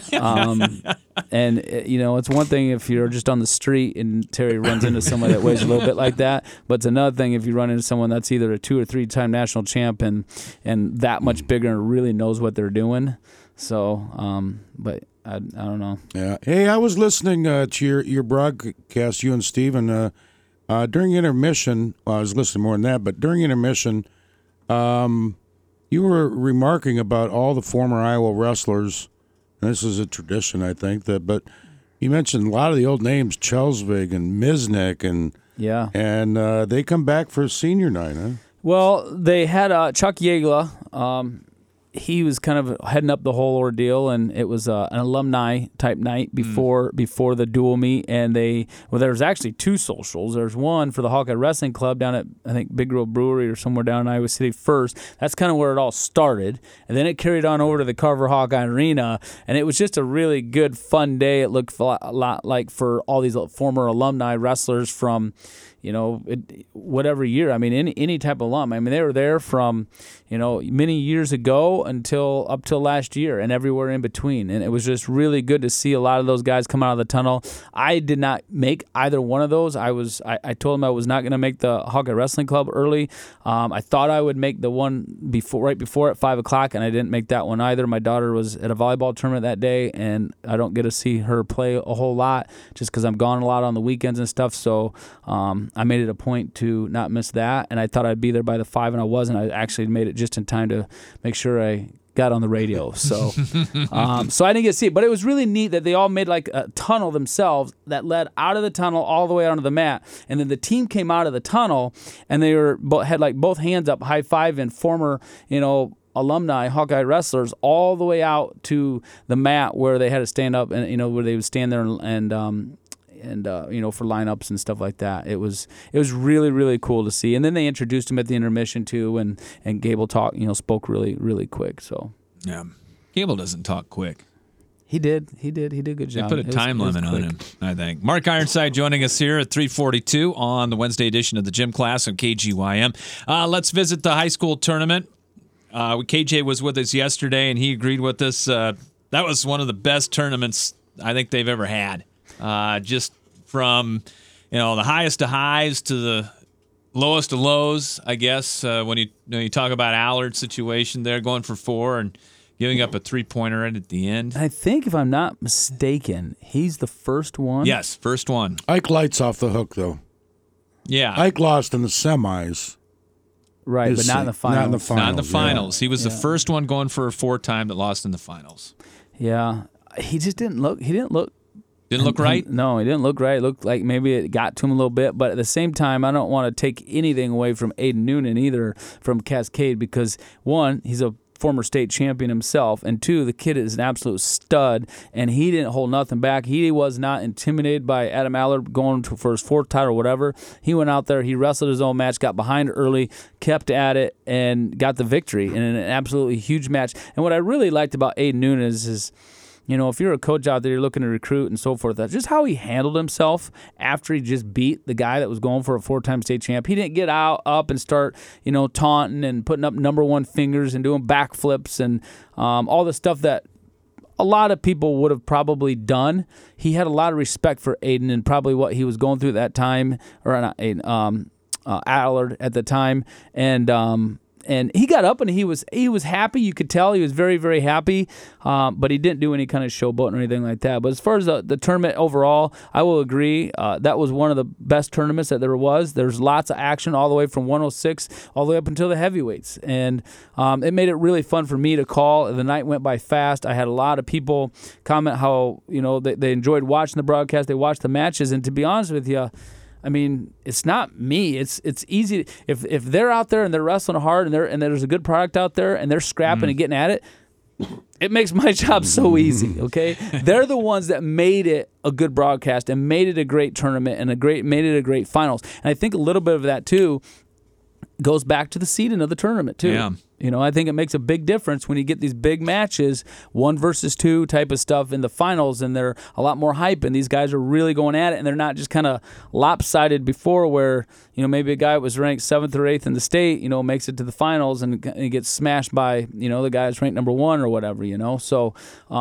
And, it's one thing if you're just on the street and Terry runs into someone that weighs a little bit like that, but it's another thing if you run into someone that's either a 2 or 3-time national champ and that much bigger and really knows what they're doing. So, but I don't know. Yeah. Hey, I was listening to your broadcast, you and Steven, during intermission. Well, I was listening more than that, but during intermission, you were remarking about all the former Iowa wrestlers. And this is a tradition, I think, but you mentioned a lot of the old names, Chelsvig and Misnick, and they come back for senior night, huh? Well, they had Chuck Yegla. He was kind of heading up the whole ordeal, and it was an alumni type night before the dual meet. And there was actually 2 socials. There's one for the Hawkeye Wrestling Club down at, I think, Big Grove Brewery or somewhere down in Iowa City first. That's kind of where it all started. And then it carried on over to the Carver Hawkeye Arena, and it was just a really good, fun day. It looked a lot like for all these former alumni wrestlers from, whatever year. I mean, any type of alum. I mean, they were there from, many years ago up till last year and everywhere in between. And it was just really good to see a lot of those guys come out of the tunnel. I did not make either one of those. I told them I was not going to make the Hawkeye Wrestling Club early. I thought I would make the one right before at 5 o'clock, and I didn't make that one either. My daughter was at a volleyball tournament that day, and I don't get to see her play a whole lot just because I'm gone a lot on the weekends and stuff. So I made it a point to not miss that, and I thought I'd be there by the 5, and I wasn't. I actually made it just in time to make sure I got on the radio. So so I didn't get to see it. But it was really neat that they all made like a tunnel themselves that led out of the tunnel all the way onto the mat. And then the team came out of the tunnel, and they had like both hands up, high-fiving former, alumni Hawkeye wrestlers all the way out to the mat where they had to stand up and, where they would stand there and for lineups and stuff like that. It was really, really cool to see. And then they introduced him at the intermission too, and Gable spoke really, really quick. So yeah, Gable doesn't talk quick. He did a good job. They put a time limit on him, I think. Mark Ironside joining us here at 3:42 on the Wednesday edition of the Gym Class on KGYM. Let's visit the high school tournament. KJ was with us yesterday, and he agreed with us. That was one of the best tournaments I think they've ever had. Just from the highest of highs to the lowest of lows, I guess. When you talk about Allard's situation there, going for 4 and giving up a 3-pointer right at the end. I think, if I'm not mistaken, he's the first one. Yes, first one. Ike Light's off the hook, though. Yeah. Ike lost in the semis. Right, but not in the finals. Not in the finals. Yeah. He was the first one going for a 4-time that lost in the finals. Yeah. He just didn't look right? No, he didn't look right. It looked like maybe it got to him a little bit. But at the same time, I don't want to take anything away from Aiden Noonan either from Cascade because, one, he's a former state champion himself, and 2, the kid is an absolute stud, and he didn't hold nothing back. He was not intimidated by Adam Allard going for his 4th title or whatever. He went out there, he wrestled his own match, got behind early, kept at it, and got the victory in an absolutely huge match. And what I really liked about Aiden Noonan is if you're a coach out there, you're looking to recruit and so forth, that's just how he handled himself after he just beat the guy that was going for a 4-time state champ. He didn't get up and start, taunting and putting up number 1 fingers and doing backflips and all the stuff that a lot of people would have probably done. He had a lot of respect for Aiden and probably what he was going through at that time, or not Aiden, Allard at the time, and he got up and he was happy. You could tell he was very, very happy, but he didn't do any kind of showboating or anything like that. But as far as the tournament overall, I will agree. That was one of the best tournaments that there was. There's lots of action all the way from 106 all the way up until the heavyweights. And it made it really fun for me to call. The night went by fast. I had a lot of people comment how they enjoyed watching the broadcast. They watched the matches. And to be honest with you, I mean, it's not me. It's easy if they're out there and they're wrestling hard and there's a good product out there and they're scrapping and getting at it. It makes my job so easy. Okay, they're the ones that made it a good broadcast and made it a great tournament and made it a great finals. And I think a little bit of that too goes back to the seeding of the tournament too. Yeah. I think it makes a big difference when you get these big matches, 1 versus 2 type of stuff in the finals, and they're a lot more hype, and these guys are really going at it, and they're not just kind of lopsided before where, maybe a guy was ranked 7th or 8th in the state, makes it to the finals and gets smashed by, the guy that's ranked number 1 or whatever, So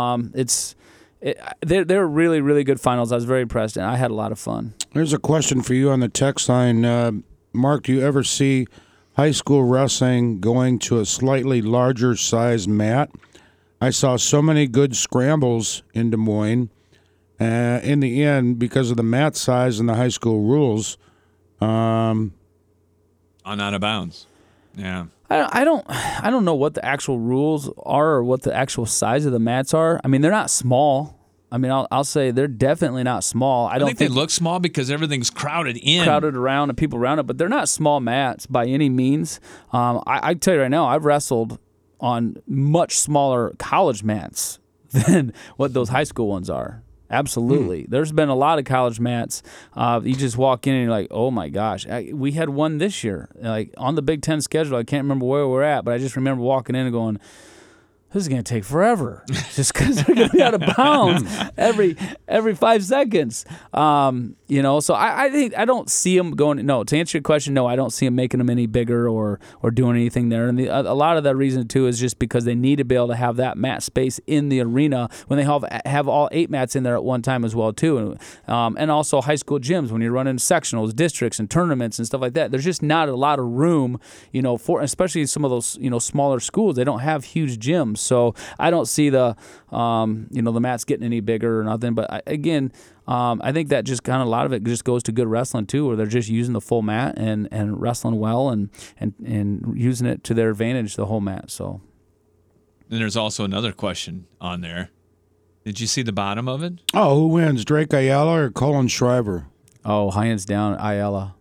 they're really, really good finals. I was very impressed, and I had a lot of fun. There's a question for you on the text line. Mark, do you ever see high school wrestling going to a slightly larger size mat? I saw so many good scrambles in Des Moines. In the end, because of the mat size and the high school rules, on out of bounds. Yeah. I don't know what the actual rules are or what the actual size of the mats are. I mean, they're not small. I mean, I'll say they're definitely not small. I don't think they look small because everything's crowded around and people around it, but they're not small mats by any means. I tell you right now, I've wrestled on much smaller college mats than what those high school ones are. Absolutely. There's been a lot of college mats. You just walk in and you're like, oh my gosh. We had one this year, like on the Big Ten schedule. I can't remember where we're at, but I just remember walking in and going, this is going to take forever just because they're going to be out of bounds every 5 seconds. So I think I don't see them going. No, to answer your question, no, I don't see them making them any bigger or doing anything there. And a lot of that reason too is just because they need to be able to have that mat space in the arena when they have all 8 mats in there at one time as well too. And also high school gyms when you're running sectionals, districts, and tournaments and stuff like that. There's just not a lot of room, for especially some of those smaller schools. They don't have huge gyms. So I don't see the mats getting any bigger or nothing. But I think that just kind of a lot of it just goes to good wrestling too, where they're just using the full mat and wrestling well and using it to their advantage, the whole mat. So And there's also another question on there. Did you see the bottom of it? Oh, who wins, Drake Ayala or Colin Shriver? Oh, hands down, Ayala.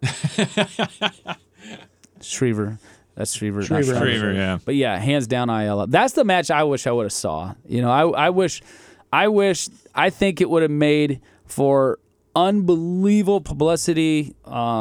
Shriver. That's Shriver. Shriver, yeah. But yeah, hands down, Ayala. That's the match I wish I would have saw. You know, I think it would have made for unbelievable publicity,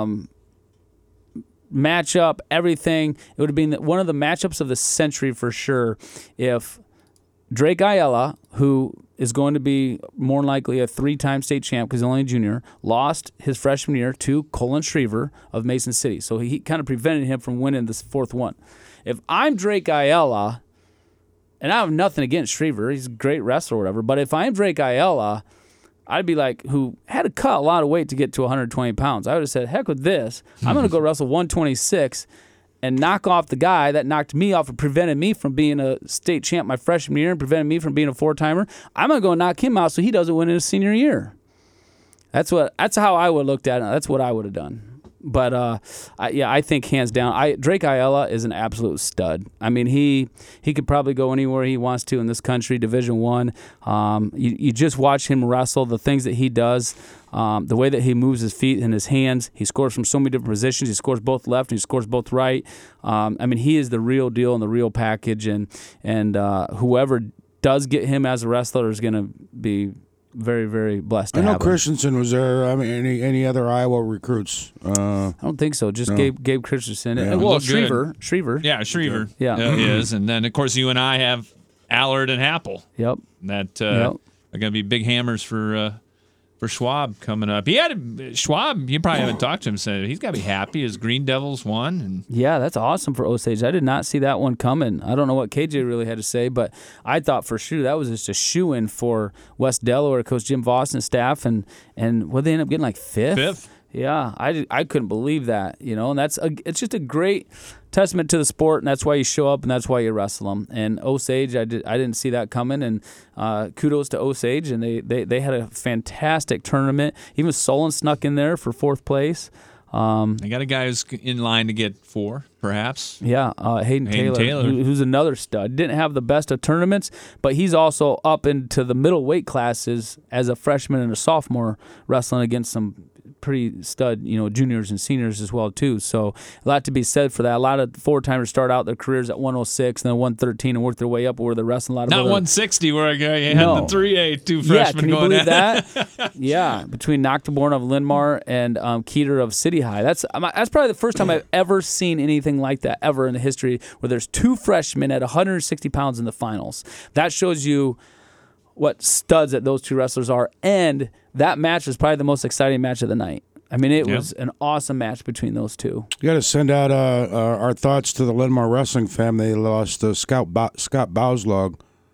matchup, everything. It would have been one of the matchups of the century for sure if Drake Ayala, who is going to be more than likely a 3-time state champ because he's only a junior, lost his freshman year to Colin Shriver of Mason City. So he kind of prevented him from winning this fourth one. If I'm Drake Ayala, and I have nothing against Shriver, he's a great wrestler or whatever, but if I'm Drake Ayala, I'd be like, who had to cut a lot of weight to get to 120 pounds. I would have said, heck with this. I'm going to go wrestle 126 and knock off the guy that knocked me off and prevented me from being a state champ my freshman year and prevented me from being a 4-timer. I'm going to go knock him out so he doesn't win in his senior year. That's how I would have looked at it. That's what I would have done. But I think hands down, Drake Ayala is an absolute stud. I mean, he could probably go anywhere he wants to in this country, Division I. You just watch him wrestle, the things that he does, the way that he moves his feet and his hands. He scores from so many different positions. He scores both left and he scores both right. I mean, he is the real deal and the real package. And whoever does get him as a wrestler is going to be very, very blessed to have him. Christensen was there. I mean, any other Iowa recruits? I don't think so. Just no. Gabe Christensen. Yeah. Well, Shriver. Yeah, Shriver. Yeah, is. And then, of course, you and I have Allard and Happel. Yep. That are going to be big hammers for Schwab coming up. Schwab, you probably haven't talked to him, so he's got to be happy as Green Devils won. And yeah, that's awesome for Osage. I did not see that one coming. I don't know what KJ really had to say, but I thought for sure that was just a shoo-in for West Delaware, Coach Jim Voss and staff, and what they end up getting like fifth. Yeah, I couldn't believe that, you know, and it's just a great testament to the sport, and that's why you show up, and that's why you wrestle them. And Osage, I didn't see that coming, and kudos to Osage, and they had a fantastic tournament. Even Solon snuck in there for 4th place. They got a guy who's in line to get 4, perhaps. Yeah, Hayden Taylor. Who's another stud. Didn't have the best of tournaments, but he's also up into the middle weight classes as a freshman and a sophomore, wrestling against some pretty stud, you know, juniors and seniors as well too. So a lot to be said for that. A lot of 4-timers start out their careers at 106 and then 113 and work their way up where they're wrestling a lot of not 160 where you had the 3A 2 freshmen going at. Yeah, can you believe that? Yeah, between Nocturborn of Linn-Mar and Keeter of City High. That's probably the first time I've ever seen anything like that ever in the history where there's 2 freshmen at 160 pounds in the finals. That shows you what studs that those 2 wrestlers are, and that match was probably the most exciting match of the night. I mean, it was an awesome match between those 2. You got to send out our thoughts to the Linn-Mar wrestling family. They lost Scott Bauslog,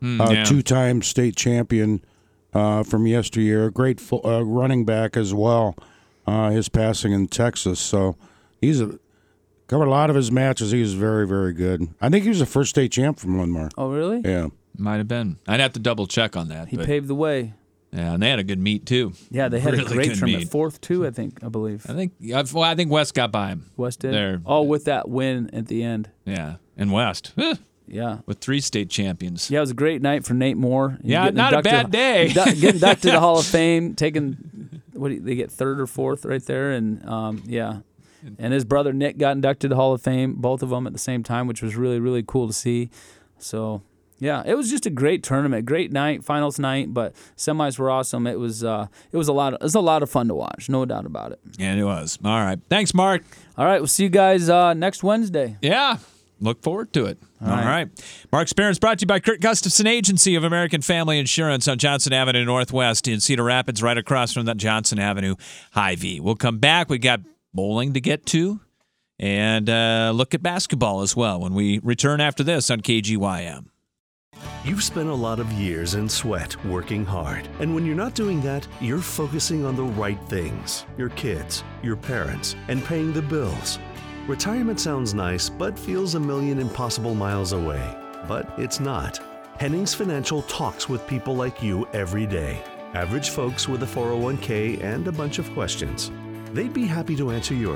2-time state champion from yesteryear, great running back as well. His passing in Texas, so he's covered a lot of his matches. He was very, very good. I think he was the first state champ from Linn-Mar. Oh, really? Yeah. Might have been. I'd have to double check on that. He paved the way. Yeah, and they had a good meet too. Yeah, they had a great tournament. 4th too, I believe. I think West got by him. West did. With that win at the end. Yeah, and West. Yeah, with 3 state champions. Yeah, it was a great night for Nate Moore. Not a bad day. Getting inducted to the Hall of Fame, taking they get 3rd or 4th right there, and and his brother Nick got inducted to the Hall of Fame, both of them at the same time, which was really, really cool to see. So. Yeah, it was just a great tournament, great night, finals night, but semis were awesome. It was a lot of fun to watch, no doubt about it. Yeah, it was. All right, thanks, Mark. All right, we'll see you guys next Wednesday. Yeah, look forward to it. All right. Mark's Parents brought to you by Kurt Gustafson Agency of American Family Insurance on Johnson Avenue Northwest in Cedar Rapids, right across from that Johnson Avenue Hy-Vee. We'll come back. We got bowling to get to, and look at basketball as well when we return after this on KGYM. You've spent a lot of years in sweat working hard. And when you're not doing that, you're focusing on the right things. Your kids, your parents, and paying the bills. Retirement sounds nice, but feels a million impossible miles away. But it's not. Hennings Financial talks with people like you every day. Average folks with a 401k and a bunch of questions. They'd be happy to answer yours.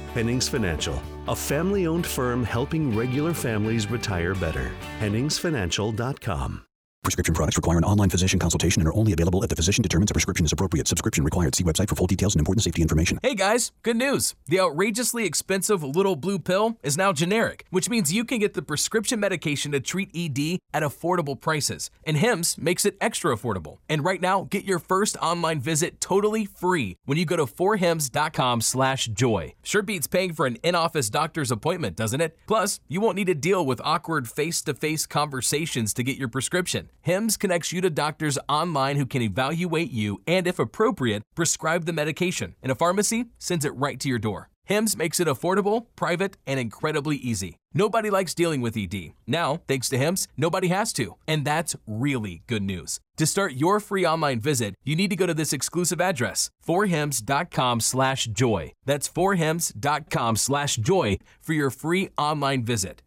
Hennings Financial, a family-owned firm helping regular families retire better. HenningsFinancial.com. Prescription products require an online physician consultation and are only available if the physician determines a prescription is appropriate. Subscription required. See website for full details and important safety information. Hey guys, good news. The outrageously expensive Little Blue Pill is now generic, which means you can get the prescription medication to treat ED at affordable prices. And Hims makes it extra affordable. And right now, get your first online visit totally free when you go to forhims.com/joy. Sure beats paying for an in-office doctor's appointment, doesn't it? Plus, you won't need to deal with awkward face-to-face conversations to get your prescription. Hims connects you to doctors online who can evaluate you and, if appropriate, prescribe the medication. And a pharmacy sends it right to your door. Hims makes it affordable, private, and incredibly easy. Nobody likes dealing with ED. Now, thanks to Hims, nobody has to. And that's really good news. To start your free online visit, you need to go to this exclusive address, forhims.com/joy. That's forhims.com/joy for your free online visit.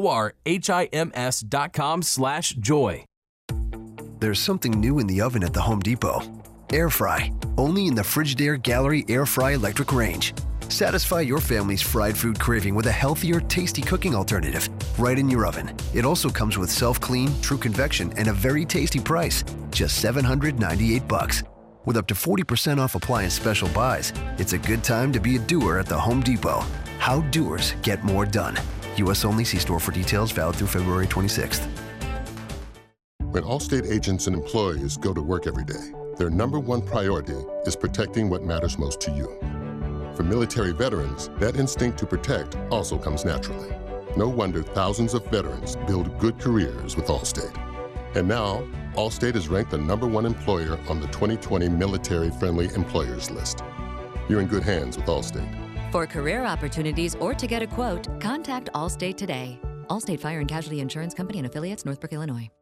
forhims.com/joy. There's something new in the oven at the Home Depot. Air Fry, only in the Frigidaire Gallery Air Fry electric range. Satisfy your family's fried food craving with a healthier, tasty cooking alternative right in your oven. It also comes with self-clean, true convection, and a very tasty price, just $798. With up to 40% off appliance special buys, it's a good time to be a doer at the Home Depot. How doers get more done. U.S. only. See store for details. Valid through February 26th. When Allstate agents and employees go to work every day, their number one priority is protecting what matters most to you. For military veterans, that instinct to protect also comes naturally. No wonder thousands of veterans build good careers with Allstate. And now, Allstate is ranked the number one employer on the 2020 Military Friendly Employers list. You're in good hands with Allstate. For career opportunities or to get a quote, contact Allstate today. Allstate Fire and Casualty Insurance Company and Affiliates, Northbrook, Illinois.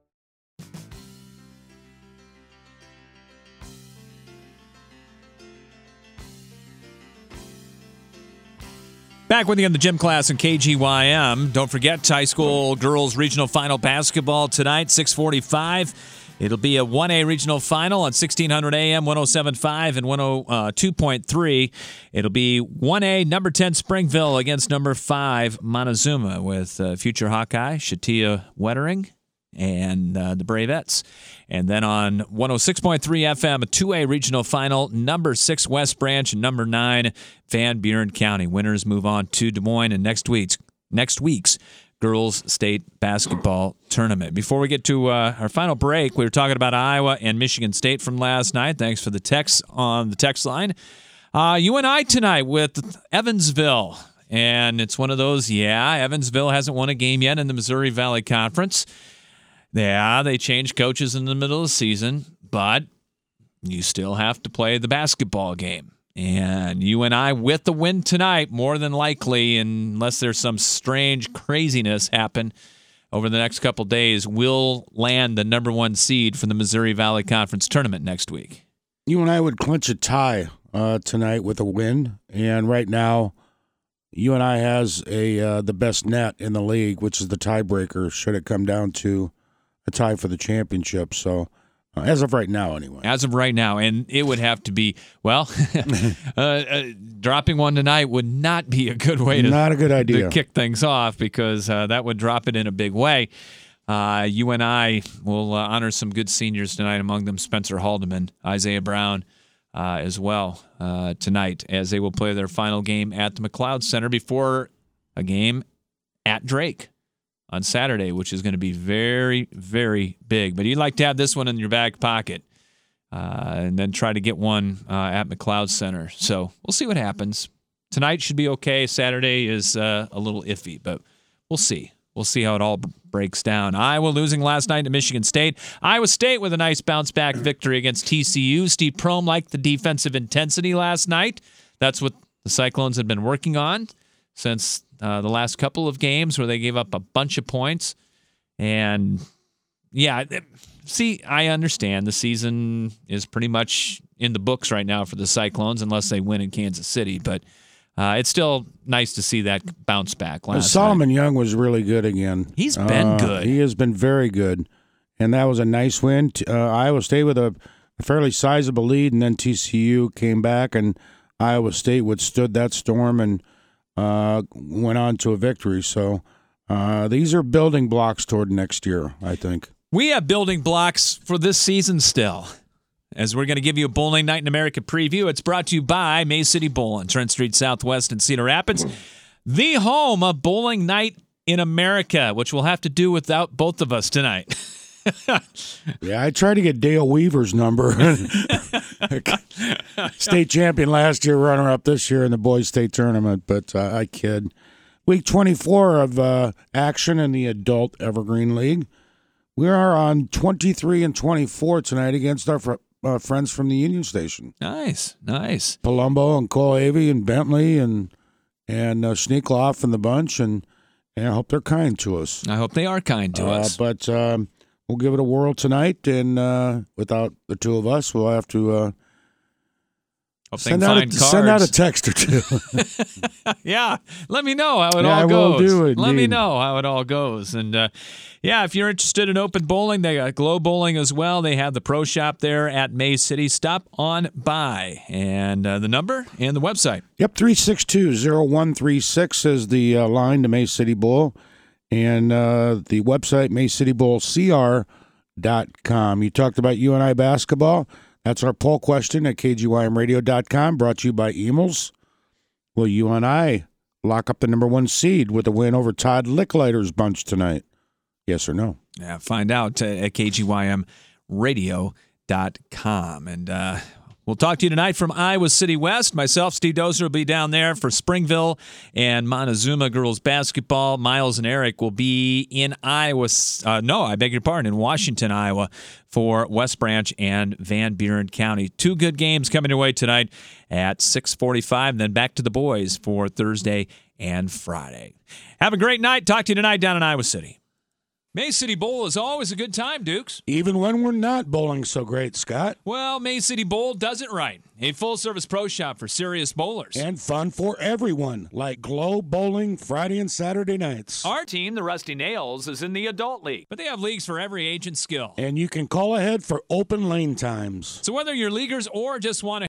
Back with you in the gym class in KGYM. Don't forget, high school girls regional final basketball tonight, 6:45. It'll be a 1A regional final on 1600 AM, 107.5 and 102.3. It'll be 1A, number 10 Springville against number 5 Montezuma with future Hawkeye Shatia Wettering and the Bravettes. And then on 106.3 FM, a 2A regional final, number 6 West Branch and number 9 Van Buren County. Winners move on to Des Moines in next week's Girls State Basketball Tournament. Before we get to our final break, we were talking about Iowa and Michigan State from last night. Thanks for the text on the text line. UNI tonight with Evansville. And it's one of those, Evansville hasn't won a game yet in the Missouri Valley Conference. Yeah, they changed coaches in the middle of the season, but you still have to play the basketball game. And UNI with the win tonight, more than likely, unless there's some strange craziness happen over the next couple days, will land the number 1 seed for the Missouri Valley Conference tournament next week. UNI would clinch a tie tonight with a win, and right now UNI has the best net in the league, which is the tiebreaker should it come down to a tie for the championship. So as of right now, anyway. As of right now, and it would have to be, dropping one tonight would not be a good way not a good idea to kick things off, because that would drop it in a big way. UNI will honor some good seniors tonight, among them Spencer Haldeman, Isaiah Brown as well tonight, as they will play their final game at the McLeod Center before a game at Drake on Saturday, which is going to be very, very big. But you'd like to have this one in your back pocket and then try to get one at McLeod Center. So we'll see what happens. Tonight should be okay. Saturday is a little iffy, but we'll see. We'll see how it all breaks down. Iowa losing last night to Michigan State. Iowa State with a nice bounce-back victory against TCU. Steve Prohm liked the defensive intensity last night. That's what the Cyclones had been working on since the last couple of games, where they gave up a bunch of points. And, I understand the season is pretty much in the books right now for the Cyclones, unless they win in Kansas City. But it's still nice to see that bounce back last Solomon night. Young was really good again. He's been good. He has been very good. And that was a nice win. Iowa State with a fairly sizable lead, and then TCU came back, and Iowa State withstood that storm and went on to a victory. So these are building blocks toward next year, I think. We have building blocks for this season still, as we're going to give you a Bowling Night in America preview. It's brought to you by May City Bowl on Trent Street Southwest in Cedar Rapids, the home of Bowling Night in America, which we'll have to do without both of us tonight. Yeah, I tried to get Dale Weaver's number. State champion last year, runner-up this year in the boys' state tournament, but I kid. Week 24 of action in the Adult Evergreen League. We are on 23 and 24 tonight against our friends from the Union Station. Nice. Palumbo and Colavy and Bentley and Sneakloff and the bunch, and I hope they're kind to us. I hope they are kind to us. But we'll give it a whirl tonight, and without the two of us, we'll have to send out a text or two. Yeah, let me know how it all goes. Will do it, let me know how it all goes. And if you're interested in open bowling, they got Glow Bowling as well. They have the pro shop there at May City. Stop on by. And the number and the website. Yep, 362-0136 is the line to May City Bowl. And the website, MayCityBowlCR.com. You talked about UNI basketball. That's our poll question at KGYMradio.com, brought to you by Emils. Will UNI lock up the number 1 seed with a win over Todd Licklider's bunch tonight? Yes or no? Yeah, find out at KGYMradio.com. And we'll talk to you tonight from Iowa City West. Myself, Steve Dozer, will be down there for Springville and Montezuma girls basketball. Miles and Eric will be in in Washington, Iowa for West Branch and Van Buren County. 2 good games coming your way tonight at 6:45, then back to the boys for Thursday and Friday. Have a great night. Talk to you tonight down in Iowa City. May City Bowl is always a good time, Dukes. Even when we're not bowling so great, Scott. Well, May City Bowl does it right. A full-service pro shop for serious bowlers. And fun for everyone, like Glow Bowling Friday and Saturday nights. Our team, the Rusty Nails, is in the Adult League, but they have leagues for every age and skill. And you can call ahead for open lane times. So whether you're leaguers or just want to